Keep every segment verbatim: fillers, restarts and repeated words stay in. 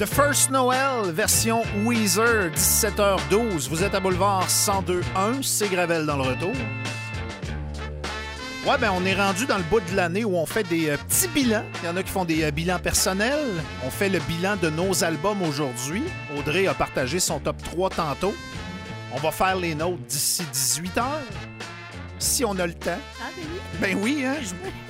The First Noel, version Weezer, dix-sept heures douze. Vous êtes à Boulevard cent deux un, c'est Gravel dans le retour. Ouais, ben on est rendu dans le bout de l'année où on fait des euh, petits bilans. Il y en a qui font des euh, bilans personnels. On fait le bilan de nos albums aujourd'hui. Audrey a partagé son top trois tantôt. On va faire les nôtres d'ici dix-huit heures, si on a le temps. Ah, ben oui. Ben oui, hein?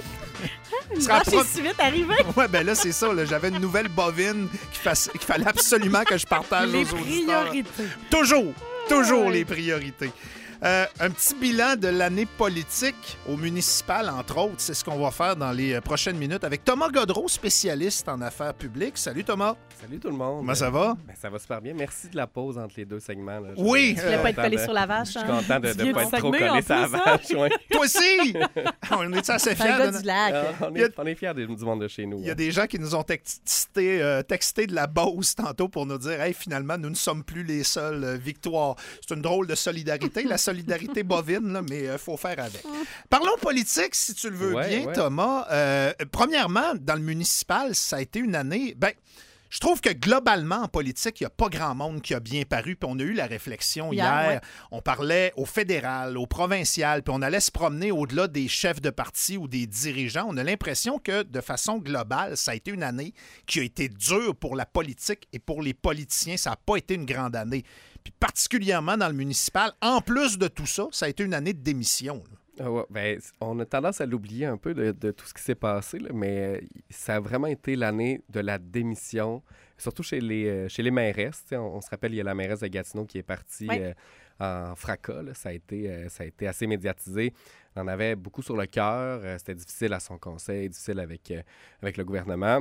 Une vache est si vite arrivée. Ouais, ben là, c'est ça. Là. J'avais une nouvelle bovine qu'il, fasse... qu'il fallait absolument que je partage les aux auditeurs. priorités. Toujours, toujours ouais. les priorités. Euh, un petit bilan de l'année politique au municipal, entre autres. C'est ce qu'on va faire dans les euh, prochaines minutes avec Thomas Godreau, spécialiste en affaires publiques. Salut, Thomas. Salut tout le monde. Comment ça va? Ben, ça va super bien. Merci de la pause entre les deux segments. Là. Oui. Tu voulais euh, pas être collé de... sur la vache. Je suis hein? content de Tu ne viens pas du être trop Saguenay, en collé sur la plus, hein? vache. Ouais. Toi aussi! On est assez C'est fiers. un gars de... du lac. Ah, on, Il y a- est, on est fiers de- du monde de chez nous. Il y a hein. des gens qui nous ont texté, euh, texté de la Beauce tantôt pour nous dire « Hey, finalement, nous ne sommes plus les seules euh, victoires. » C'est une drôle de solidarité, la solidarité bovine, là, mais il euh, faut faire avec. Parlons politique, si tu le veux Ouais, bien, ouais. Thomas. Euh, premièrement, dans le municipal, ça a été une année... Ben, je trouve que globalement, en politique, il n'y a pas grand monde qui a bien paru. Puis on a eu la réflexion hier. Hier, ouais. On parlait au fédéral, au provincial, puis on allait se promener au-delà des chefs de parti ou des dirigeants. On a l'impression que, de façon globale, ça a été une année qui a été dure pour la politique et pour les politiciens. Ça n'a pas été une grande année. Puis particulièrement dans le municipal, en plus de tout ça, ça a été une année de démission, là. Ah ouais, ben, on a tendance à l'oublier un peu de, de tout ce qui s'est passé, là, mais euh, ça a vraiment été l'année de la démission, surtout chez les, euh, chez les mairesses. On, on se rappelle, il y a la mairesse de Gatineau qui est partie Oui. euh, en fracas. Là. Ça, a été, euh, ça a été assez médiatisé. On en avait beaucoup sur le cœur. Euh, c'était difficile à son conseil, difficile avec, euh, avec le gouvernement.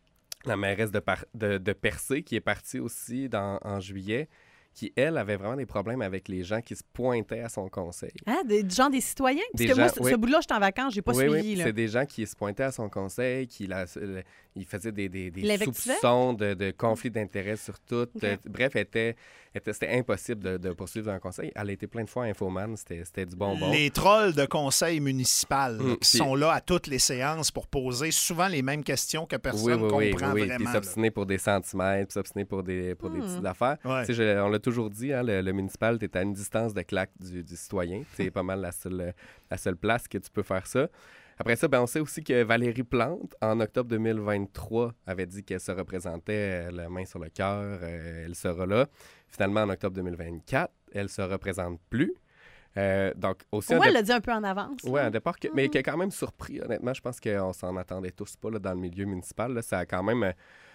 La mairesse de, Par- de, de Percé qui est partie aussi dans, en juillet, qui, elle, avait vraiment des problèmes avec les gens qui se pointaient à son conseil. Hein, des gens des citoyens? Parce Des que moi, gens, ce, oui. ce bout-là, j'étais en vacances, j'ai pas oui, suivi. oui, là. c'est des gens qui se pointaient à son conseil, qui la, le- ils faisaient des, des, des L'invectivaient? soupçons de, de conflits d'intérêts sur tout. OK. Euh, bref, était, était, c'était impossible de, de poursuivre un conseil. Elle a été plein de fois infoman, c'était, c'était du bonbon. Les trolls de conseil municipal là, Mm, qui puis- sont là à toutes les séances pour poser souvent les mêmes questions que Oui, personne oui, oui, comprend oui, oui. vraiment. Puis là. s'obstiner pour des centimètres, puis s'obstiner pour des, pour des Hmm. petites affaires. Ouais. Tu sais, je- on l'a toujours dit, hein, le, le municipal, tu es à une distance de claque du, du citoyen. C'est pas mal la seule, la seule place que tu peux faire ça. Après ça, ben, on sait aussi que Valérie Plante, en octobre deux mille vingt-trois, avait dit qu'elle se représentait euh, la main sur le cœur. euh, elle sera là. Finalement, en octobre deux mille vingt-quatre, elle ne se représente plus. Euh, donc, aussi Au un moins, elle dé- l'a dit un peu en avance. Ouais, là. un départ, que- mais qui a quand même surpris, honnêtement. Je pense qu'on s'en attendait tous pas là, dans le milieu municipal. Là. Ça a quand même... euh,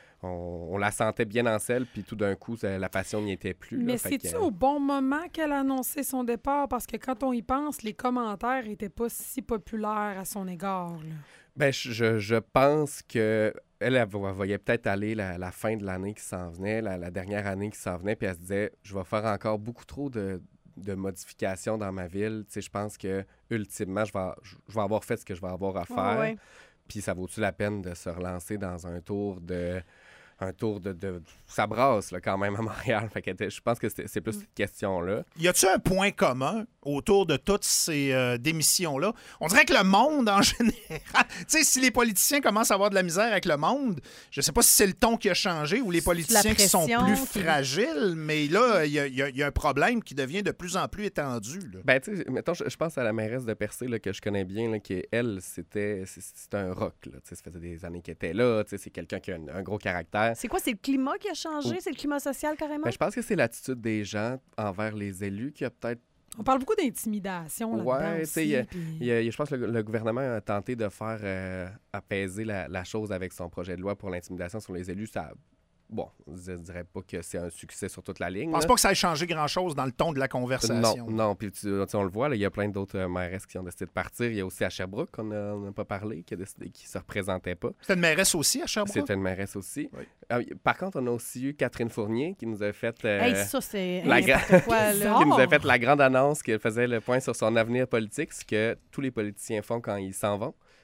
On, on la sentait bien en selle, puis tout d'un coup, ça- la passion n'y était plus. là. Mais Fait que, c'est-tu euh, au bon moment qu'elle a annoncé son départ? Parce que quand on y pense, les commentaires n'étaient pas si populaires à son égard. là. Ben, je, je- je pense que elle, elle vo- voyait peut-être aller la, la fin de l'année qui s'en venait, la, la dernière année qui s'en venait, puis elle se disait, je vais faire encore beaucoup trop de, de modifications dans ma ville. Tu sais, je pense que ultimement, je vais, je, je vais avoir fait ce que je vais avoir à faire. Ouais, ouais. Puis ça vaut-tu la peine de se relancer dans un tour de... Un tour de... de ça brasse, là, quand même, à Montréal. Fait que je pense que c'est, c'est plus cette question-là. Y a-tu un point commun autour de toutes ces euh, démissions-là? On dirait que le monde, en général... tu sais, si les politiciens commencent à avoir de la misère avec le monde, je sais pas si c'est le ton qui a changé ou les politiciens qui sont pression, plus puis- fragiles, mais là, il y a, y a- y a un problème qui devient de plus en plus étendu, là. Ben, tu sais, mettons, je, je pense à la mairesse de Percé, là, que je connais bien, là, qui, elle, c'était, c'est- c'était un rock, là. Tu sais, ça faisait des années qu'elle était là. Tu sais, c'est quelqu'un qui a un, un gros caractère. C'est quoi? C'est le climat qui a changé? C'est le climat social, carrément? Ben, je pense que c'est l'attitude des gens envers les élus qui a peut-être... On parle beaucoup d'intimidation là-dedans Ouais, tu sais, il y a- aussi, puis- il y a- il y a- je pense que le, le gouvernement a tenté de faire euh, apaiser la, la chose avec son projet de loi pour l'intimidation sur les élus. Ça, bon, je dirais pas que c'est un succès sur toute la ligne. Je pense là. pas que ça ait changé grand-chose dans le ton de la conversation. Non, non. Puis tu, tu sais, on le voit, là, il y a plein d'autres euh, mairesses qui ont décidé de partir. Il y a aussi à Sherbrooke, qu'on n'a pas parlé, qui a décidé qui se représentait pas. C'était une mairesse aussi à Sherbrooke? C'était une mairesse aussi. Oui. Ah, par contre, on a aussi eu Catherine Fournier qui nous a fait... euh, Hey, ça, c'est la n'importe quoi, là. qui nous a fait la grande annonce qu'elle faisait le point sur son avenir politique, ce que tous les politiciens font quand ils s'en vont.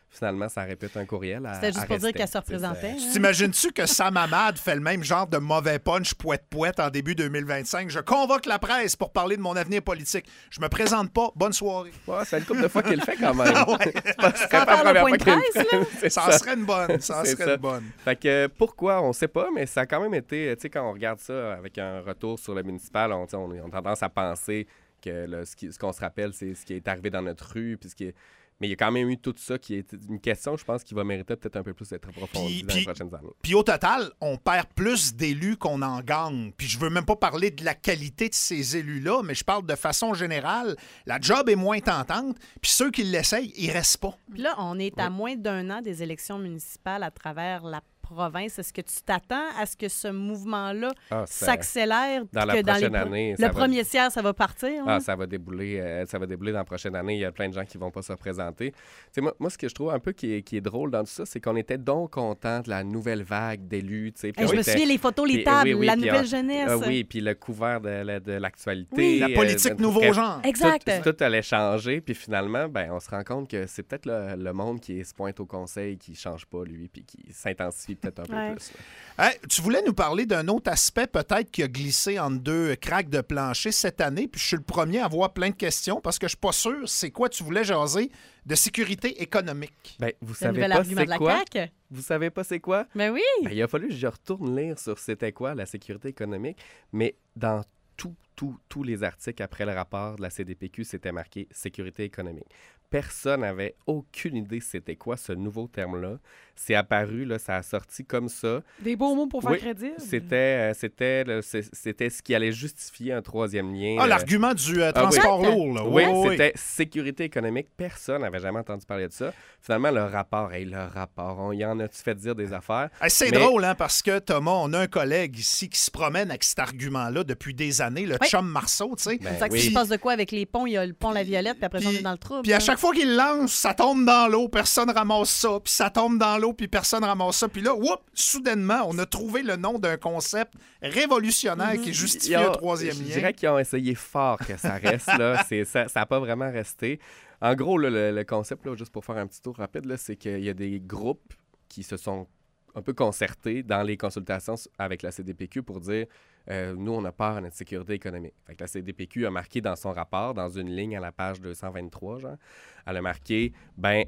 Finalement, ça répète un courriel à C'était juste à pour dire respect. qu'elle se représentait. Tu hein? T'imagines-tu que Sam Hamad fait le même genre de mauvais punch poète-poète en début deux mille vingt-cinq? Je convoque la presse pour parler de mon avenir politique. Je me présente pas. Bonne soirée. Ouais, c'est une couple de fois qu'il le fait quand même. Ah ouais. C'est pas, c'est Sans pas la faire le première point fois de qu'il le presse, fait. là. C'est Ça en ça. serait une bonne. Ça en C'est serait ça. une bonne. Fait que euh, pourquoi, on sait pas, mais ça a quand même été, tu sais, quand on regarde ça avec un retour sur le municipal, on, tu sais, on, on a tendance à penser que là, ce, qui- ce qu'on se rappelle, c'est ce qui est arrivé dans notre rue, puis ce qui est... Mais il y a quand même eu tout ça qui est une question, je pense, qui va mériter peut-être un peu plus d'être approfondie Puis- dans puis- les prochaines années. Puis au total, on perd plus d'élus qu'on en gagne. Puis je veux même pas parler de la qualité de ces élus-là, mais je parle de façon générale. La job est moins tentante, puis ceux qui l'essayent, ils restent pas. Puis là, on est à moins d'un an des élections municipales à travers la province. Est-ce que tu t'attends à ce que ce mouvement-là Ah, c'est- s'accélère? Dans puis la que dans les prochaine pro- année, Le ça va- premier tiers, ça va partir? Ah, hein? ça va débouler, euh, ça va débouler dans la prochaine année. Il y a plein de gens qui vont pas se représenter. Tu sais, moi, moi, ce que je trouve un peu qui est, qui est drôle dans tout ça, c'est qu'on était donc contents de la nouvelle vague d'élus. tu sais, puis Hey, on je me était- souviens, les photos, les puis, tables, oui, oui, la puis nouvelle on- jeunesse. Ah oui, puis le couvert de, la- de l'actualité. Oui. La euh, politique de- nouveau bref, genre. Exact. Tout, tout allait changer, puis finalement, ben, on se rend compte que c'est peut-être le, le monde qui se pointe au conseil qui change pas, lui, puis qui s'intensifie peut-être un peu Ouais. plus. là. Hey, tu voulais nous parler d'un autre aspect peut-être qui a glissé entre deux craques de plancher cette année, puis je suis le premier à avoir plein de questions parce que je suis pas sûr c'est quoi tu voulais jaser de sécurité économique. Ben, vous Le savez nouvel pas argument de c'est la quoi? C A Q. Vous savez pas c'est quoi? Ben oui. Ben, il a fallu que je retourne lire sur c'était quoi la sécurité économique, mais dans tous, tous, tous les articles après le rapport de la C D P Q, c'était marqué sécurité économique. Personne n'avait aucune idée c'était quoi ce nouveau terme-là. C'est apparu, là, ça a sorti comme ça. Des beaux mots pour faire Oui, crédit. C'était, euh, c'était, le- c'est- c'était ce qui allait justifier un troisième lien. Ah, euh, l'argument du euh, ah oui. transport Exact. lourd, là. Oui, Oui, oui, c'était sécurité économique. Personne n'avait jamais entendu parler de ça. Finalement, le rapport, hey, le rapport, on y en a-tu fait dire des affaires? Hey, c'est Mais- drôle, hein, parce que Thomas, on a un collègue ici qui se promène avec cet argument-là depuis des années, le Oui. chum Marceau, tu sais. Ben C'est ça que oui. s'il se passe de quoi avec les ponts? Il y a le pont La Violette, puis après ça, on Puis- est dans le trouble. Puis à hein. chaque fois qu'il lance, ça tombe dans l'eau, personne ramasse ça, puis ça tombe dans l'eau, puis personne ramasse ça. Puis là, whoop, soudainement, on a trouvé le nom d'un concept révolutionnaire qui justifie Ils ont- un troisième Je lien. dirais qu'ils ont essayé fort que ça reste. là. C'est, ça n'a pas vraiment resté. En gros, là, le, le concept, là, juste pour faire un petit tour rapide, là, c'est qu'il y a des groupes qui se sont un peu concertés dans les consultations s- avec la C D P Q pour dire euh, nous, on a peur à notre sécurité économique. Fait que la C D P Q a marqué dans son rapport, dans une ligne à la page deux cent vingt-trois, genre, elle a marqué ben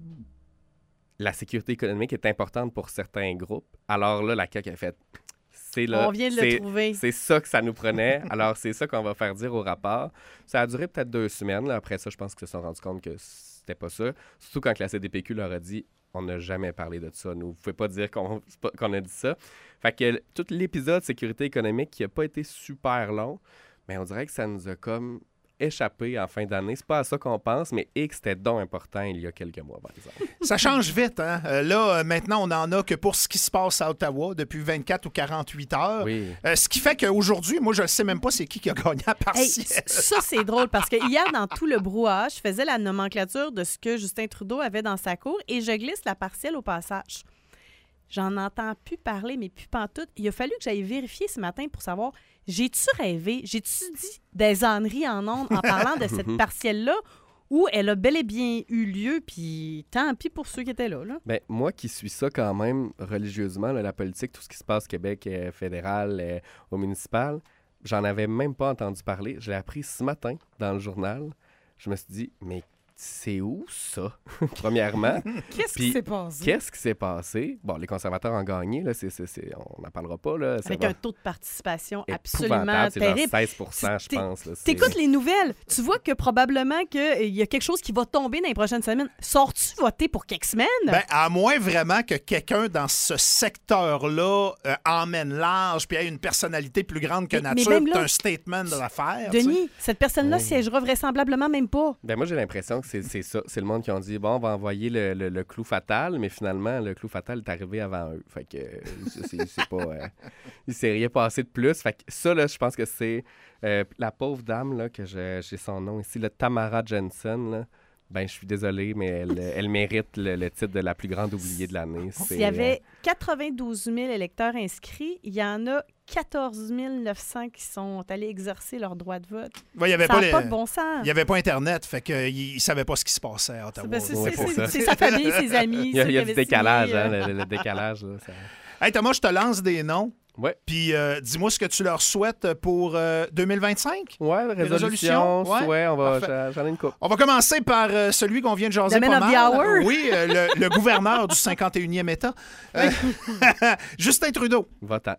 la sécurité économique est importante pour certains groupes. Alors là, la C A Q a fait c'est là, On vient de le c'est- trouver. c'est ça que ça nous prenait. Alors, c'est ça qu'on va faire dire au rapport. Ça a duré peut-être deux semaines. là. Après ça, je pense qu'ils se sont rendus compte que c'était pas ça. Surtout quand la C D P Q leur a dit on n'a jamais parlé de ça. Nous, vous pouvez pas dire qu'on, c'est pas- qu'on a dit ça. Fait que tout l'épisode sécurité économique qui a pas été super long, mais on dirait que ça nous a comme échappé en fin d'année. C'est pas à ça qu'on pense, mais X c'était donc important il y a quelques mois, par exemple. Ça change vite, hein? Euh, là, euh, maintenant, on en a que pour ce qui se passe à Ottawa depuis vingt-quatre ou quarante-huit heures. Oui. Euh, ce qui fait qu'aujourd'hui, moi, je ne sais même pas c'est qui qui a gagné à Hey, partiel. c- ça, c'est drôle parce que hier, dans tout le brouhaha, je faisais la nomenclature de ce que Justin Trudeau avait dans sa cour et je glisse la partielle au passage. J'en entends plus parler, mais plus pantoute. Il a fallu que j'aille vérifier ce matin pour savoir, j'ai-tu rêvé, j'ai-tu dit des âneries en ondes en parlant de cette partielle-là ou elle a bel et bien eu lieu, puis tant pis pour ceux qui étaient là. là. Ben, moi qui suis ça quand même religieusement, là, la politique, tout ce qui se passe au Québec euh, fédéral, euh, au municipal, j'en avais même pas entendu parler. Je l'ai appris ce matin dans le journal. Je me suis dit, mais c'est où ça, premièrement? Qu'est-ce Puis, qui s'est passé? Qu'est-ce qui s'est passé? Bon, les conservateurs ont gagné, là, c'est, c'est, c'est- on n'en parlera pas. Là, ça Avec va un taux de participation épouvantable, absolument c'est genre terrible. seize pour cent, je T'é- pense. Là, c'est- T'écoutes les nouvelles, tu vois que probablement qu'il y a quelque chose qui va tomber dans les prochaines semaines. Sors-tu voter pour quelques semaines? Ben, à moins vraiment que quelqu'un dans ce secteur-là euh, emmène large puis ait une personnalité plus grande que Mais- mais nature, même puis là, un statement de l'affaire. tu sais. Denis, cette personne-là Oui. siégera vraisemblablement même pas. Ben moi, j'ai l'impression que c'est, c'est ça. C'est le monde qui ont dit, bon, on va envoyer le, le- le clou fatal, mais finalement, le clou fatal est arrivé avant eux. Fait que euh, c'est, c'est- c'est pas... euh, il s'est rien passé de plus. Fait que ça, là, je pense que c'est euh, la pauvre dame, là, que je- j'ai son nom ici, le Tamara Jensen, là. Ben, je suis désolé, mais elle, elle mérite le, le titre de la plus grande oubliée de l'année. Il y avait quatre-vingt-douze mille électeurs inscrits. Il y en a quatorze mille neuf cents qui sont allés exercer leur droit de vote. Ouais, il y avait ça pas, n'a les... pas de bon sens. Il n'y avait pas Internet, fait qu'il ne savait pas ce qui se passait à Ottawa. C'est, Ouais, c'est, c'est, c'est, c'est sa famille, ses amis. Il y a, il y a ceux du qui avaient décalage, signé, hein, euh... le, le décalage. Là, ça... Hey, Thomas, je te lance des noms. Ouais. Puis euh, dis-moi ce que tu leur souhaites pour euh, deux mille vingt-cinq. Ouais, résolution, résolutions? Ouais. souhait, on va, Parfait. j'en ai une coupe. On va commencer par euh, celui qu'on vient de jaser The man pas of the mal. hour. Oui, euh, le, le gouverneur du cinquante et unième État. Euh, Justin Trudeau. Votant.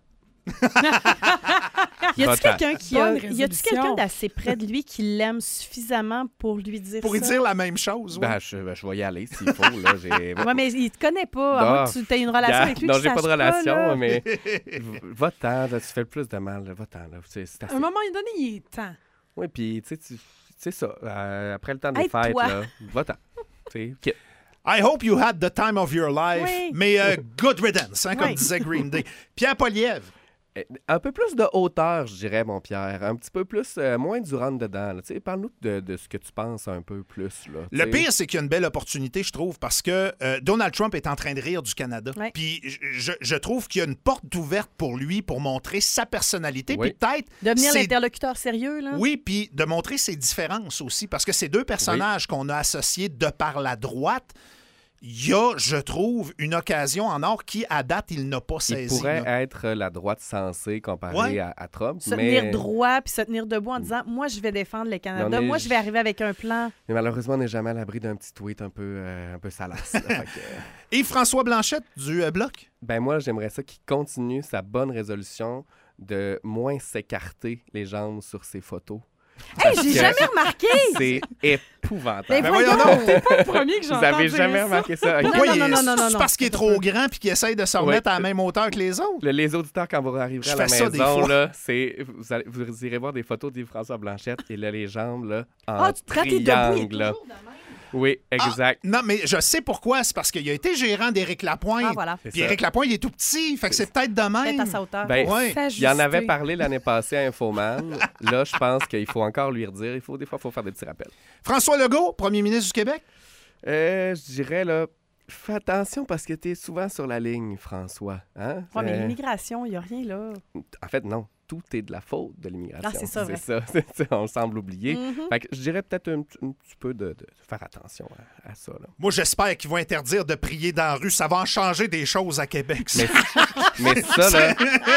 Y a-t-il Votant. quelqu'un qui a, Bonne y a-t-il résolution. quelqu'un d'assez près de lui qui l'aime suffisamment pour lui dire Pour ça? y dire la même chose. oui. Ben, je, ben, je vais y aller s'il faut. Là, j'ai... Ouais, mais il te connaît pas. À Non. moins que tu aies une relation Gars, avec lui. non, que j'ai tu pas de saches relation, là. mais v- va-t'en, là, tu fais le plus de mal. là, Va-t'en, là. C'est, c'est assez. À un moment donné, il est temps. Oui, puis, tu sais, tu- c'est ça. euh, après le temps des fêtes, Aide-toi. là, va-t'en. Tu sais, quitte. I hope you had the time of your life. Oui. Mais euh, good riddance, hein, comme Oui. disait Green Day. Pierre Poilievre. Eh, Un peu plus de hauteur, je dirais, mon Pierre. Un petit peu plus, euh, moins du rentre-dedans. là. Tu sais, parle-nous de, de ce que tu penses un peu plus. Là, Le tu sais. pire, c'est qu'il y a une belle opportunité, je trouve, parce que euh, Donald Trump est en train de rire du Canada. Ouais. Puis je, je- je trouve qu'il y a une porte ouverte pour lui pour montrer sa personnalité. Oui. Puis peut-être. Devenir c'est- l'interlocuteur sérieux, là. Oui, puis de montrer ses différences aussi. Parce que ces deux personnages qu'on a associés de par la droite, il y a, je trouve, une occasion en or qui, à date, il n'a pas Il saisi. pourrait là. être la droite sensée comparée Ouais. à, à Trump. Se mais... tenir droit puis se tenir debout en disant moi je vais défendre le Canada, Mais on est- moi je vais arriver avec un plan. mais malheureusement, on n'est jamais à l'abri d'un petit tweet un peu, euh, un peu salace. là. Fait que, euh, Yves-François Blanchette du euh, Bloc. ben moi, j'aimerais ça qu'il continue sa bonne résolution de moins s'écarter les jambes sur ses photos. Hey, Parce j'ai que jamais remarqué! C'est épouvantable. Ben Ben voyons! voyons donc. C'est pas le premier que Vous j'entends avez dire jamais ça. remarqué ça? Ok. Pourquoi non, il est- non, non, non, non, c'est non. parce qu'il est trop grand puis qu'il essaye de se Oui. remettre à la même hauteur que les autres. Le- les auditeurs, quand vous arriverez Je à la fais ça des maison, fois. là, c'est, vous, allez- vous irez voir des photos d'Yves-François Blanchette et là, les jambes là, en Ah, tu te rates, t'es debout, il est triangle. là. toujours de même. Oui, exact. Non, mais je sais pourquoi. C'est parce qu'il a été gérant d'Éric Lapointe. Ah, voilà. C'est Puis ça. Éric Lapointe, il est tout petit. Fait que c'est peut-être de Peut-être à même. sa hauteur. Ben, Ouais. il en avait parlé l'année passée à Infoman. Là, je pense qu'il faut encore lui redire. Il faut, des fois, il faut faire des petits rappels. François Legault, premier ministre du Québec. Euh, je dirais, là, fais attention parce que tu es souvent sur la ligne, François. Hein? Ouais, mais Euh, l'immigration, il n'y a rien là. en fait, non. Tout est de la faute de l'immigration. Ah, c'est ça, vrai. ça. C'est ça, on semble oublier. Mhm. Fait que je dirais peut-être un, un petit peu de, de faire attention à, à ça. Là. Moi, j'espère qu'ils vont interdire de prier dans la rue. Ça va en changer des choses à Québec. ça. Mais, mais ça, là,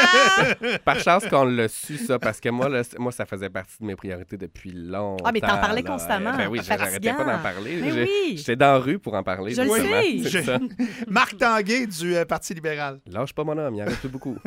par chance qu'on l'a su, ça, parce que moi, là, c- moi, ça faisait partie de mes priorités depuis longtemps. Ah, mais t'en parlais là. constamment. Ben oui, j'arrêtais pas d'en parler. Mais J'ai- oui. J'étais dans la rue pour en parler. Je le justement. sais. C'est Je- ça. Marc Tanguay du euh, Parti libéral. Lâche pas mon homme, il en reste plus beaucoup.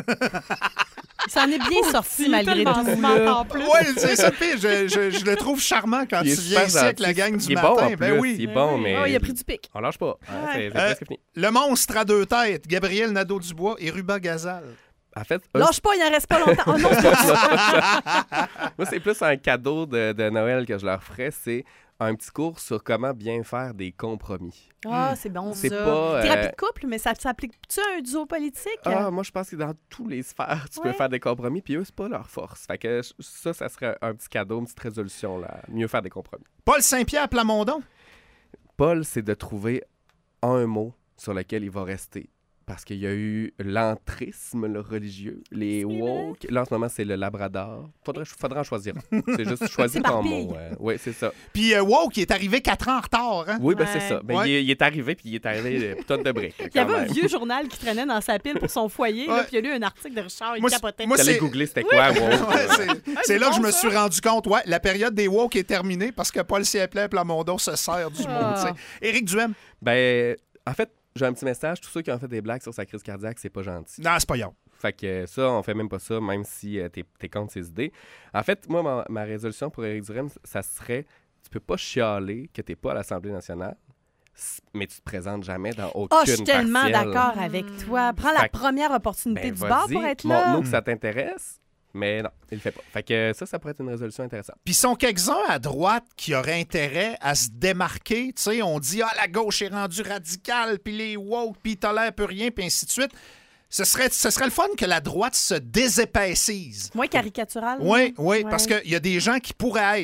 Il s'en est bien sorti Il est malgré tellement tout. smart là. en plus. Oui, c'est ça le pire. Je, je- je le trouve charmant quand Il est tu viens super ici avec la gentil. gang du Il est matin. bon en ben plus, oui. il est bon, Oui. mais Oh, il a pris du pic. on lâche pas. Hein, Ouais. c'est c'est Euh, presque fini. Le monstre à deux têtes, Gabriel Nadeau-Dubois et Ruba Gazal. En fait, eux, Lâche pas, il en reste pas longtemps. Oh non, c'est pas ça. moi, c'est plus un cadeau de, de Noël que je leur ferais. C'est un petit cours sur comment bien faire des compromis. Ah, c'est bon C'est ça. pas, Thérapie euh, de couple, mais ça s'applique-tu à un duo politique? Ah, moi, je pense que dans tous les sphères, tu peux Ouais. faire des compromis, puis eux, c'est pas leur force. Fait que je- ça, ça serait un petit cadeau, une petite résolution, là. Mieux faire des compromis. Paul Saint-Pierre Plamondon. Paul, c'est de trouver un mot sur lequel il va rester. Parce qu'il y a eu l'entrisme le religieux, les woke. Là, en ce moment, c'est le labrador. Faudrait, faudra en choisir un. C'est juste choisir ton s'éparpille. mot. oui, c'est ça. Puis euh, wow, qui est arrivé quatre ans en retard. Hein? Oui, ben Ouais. c'est ça. Ben, Ouais. il, est, il est arrivé, puis il est arrivé euh, tonne de briques. Il y avait un vieux journal qui traînait dans sa pile pour son foyer, là, Ouais. puis il y a lu un article de Richard, il Moi, c'est- capotait. moi, J'allais c'est- googler c'était quoi, woke. Ouais, c'est c'est c'est là que bon, je me ça. suis rendu compte, ouais, la période des woke est terminée parce que Paul Saint-Pierre Plamondon se sert du mot. Ah. tu sais. Éric Duhem. Ben, en fait, j'ai un petit message. Tous ceux qui ont fait des blagues sur sa crise cardiaque, c'est pas gentil. Non, c'est pas grave. Fait que euh, ça, on fait même pas ça, même si euh, t'es, t'es contre ses idées. En fait, moi, ma, ma résolution pour Éric Duhem, ça serait, tu peux pas chialer que t'es pas à l'Assemblée nationale, s- mais tu te présentes jamais dans aucune Ah, je suis tellement partielle. d'accord avec toi. Prends la Fait que- première opportunité Ben, du bar vas-y, pour être là. montre-nous que ça t'intéresse, mais non, il le fait pas. Fait que euh, ça, ça pourrait être une résolution intéressante. Puis sont quelques-uns à droite qui auraient intérêt à se démarquer. Tu sais, on dit, ah, la gauche est rendue radicale, puis les woke, puis ils tolèrent plus rien, puis ainsi de suite. Ce serait, ce serait le fun que la droite se désépaissise. Moins caricatural. Oui, oui, Ouais. parce qu'il y a des gens qui pourraient être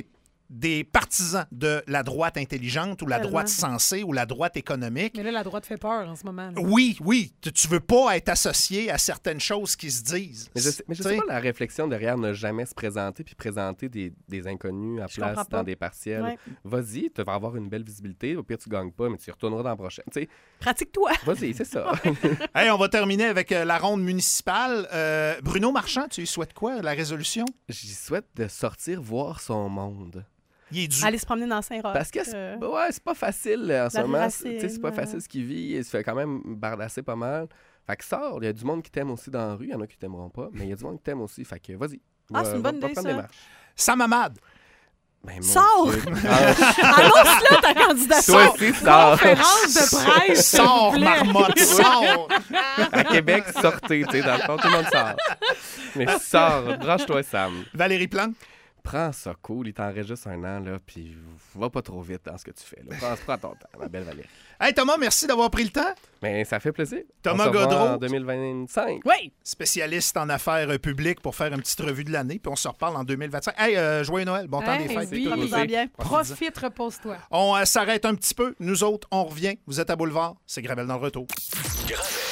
des partisans de la droite intelligente ou la Tellement. droite sensée ou la droite économique. Mais là, la droite fait peur en ce moment. là. Oui, oui, tu- tu veux pas être associé à certaines choses qui se disent. Mais je sais, mais je sais T'sais, pas la réflexion derrière ne jamais se présenter puis présenter des, des inconnus à Je comprends place pas. dans des partiels. Ouais. Vas-y, tu vas avoir une belle visibilité. Au pire, tu gagnes pas, mais tu y retourneras dans la prochaine. Tu sais, Pratique-toi. vas-y, c'est ça. Hey, on va terminer avec euh, la ronde municipale. Euh, Bruno Marchand, tu lui souhaites quoi, la résolution? J'y souhaite de sortir voir son monde. Il est dû. Aller se promener dans Saint-Roch. Parce que c'est, euh, ouais, c'est pas facile euh, en ce la moment. racine, Tu sais, c'est pas euh. facile ce qu'il vit. Il se fait quand même bardasser pas mal. Fait que sors. Il y a du monde qui t'aime aussi dans la rue. Il y en a qui t'aimeront pas, mais il y a du monde qui t'aime aussi. Fait que vas-y. Ah, Va- c'est une va- bonne va idée, prendre ça. des marches. Sam Hamad. Ben, mon Sors! Dieu. Ah, Annonce-là ta candidature. toi aussi, sors. Conférence de presse, s'il Sors, vous plaît. marmotte, sors! À Québec, sortez. Tu sais, dans le fond, tout le monde sort. Mais sors. Branche-toi, Sam. Valérie Plante. Prends ça cool. Il t'en reste juste un an, là. Puis va pas trop vite dans ce que tu fais. Là. Prends, prends ton temps, ma belle Valérie. Hey, Thomas, merci d'avoir pris le temps. Mais ça fait plaisir. Thomas On se revoit Gaudreau. en deux mille vingt-cinq. Oui. Spécialiste en affaires euh, publiques pour faire une petite revue de l'année, puis on se reparle en deux mille vingt-cinq. Hey, euh, joyeux Noël, bon temps Hey, des fêtes. oui. et tout. Profite-en bien. Profite, repose-toi. On euh, s'arrête un petit peu. Nous autres, on revient. Vous êtes à Boulevard. C'est Gravel dans le retour. Gravel.